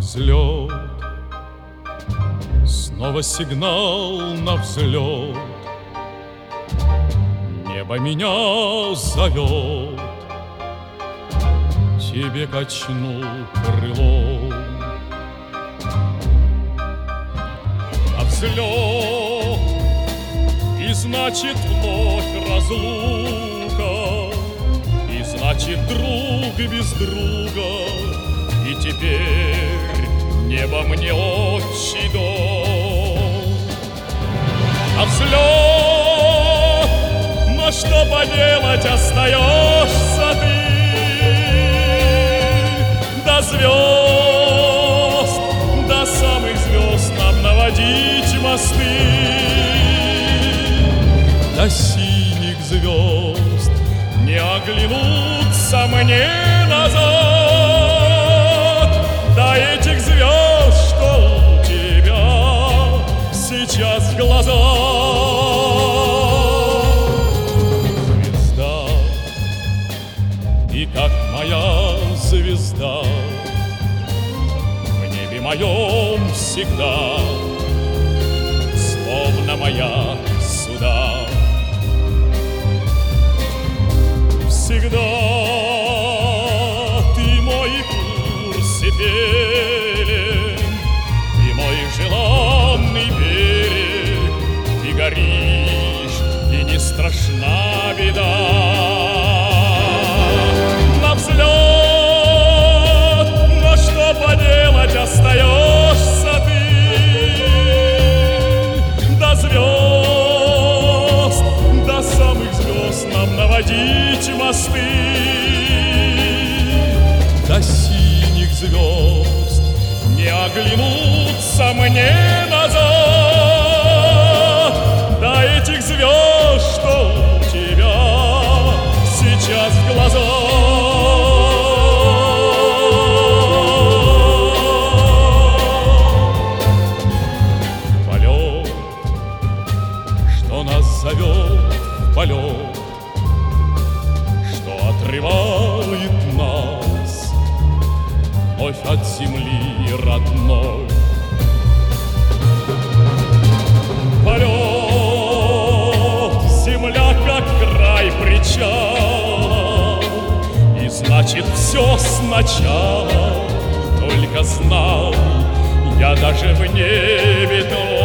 взлет, снова сигнал на взлет. Небо меня зовет, тебе качну крылом. На взлет, и значит вновь разлука, и значит друг без друга, и теперь небо мне отчий дом. На взлет, но что поделать, остаешься ты. До звезд, до самых звезд нам наводить мосты. До синих звезд не оглянуться мне назад. До этих звезд, что у тебя сейчас в глазах. Звезда, и как моя звезда в небе моем всегда, словно маяк суда. Всегда ты мой курс и пелен, ты мой желанный берег, ты горишь, и не страшна беда. На взлет, но что поделать, остаешься ты. До звезд, до самых звезд нам наводить мосты. До синих звезд не оглянуться мне назад. До этих звезд, что у тебя сейчас в глазах. Полет, что нас зовет в полет, что отрывает нас вновь от земли родной. Полет, земля как край причала, и значит все сначала. Только знал я даже в небе то,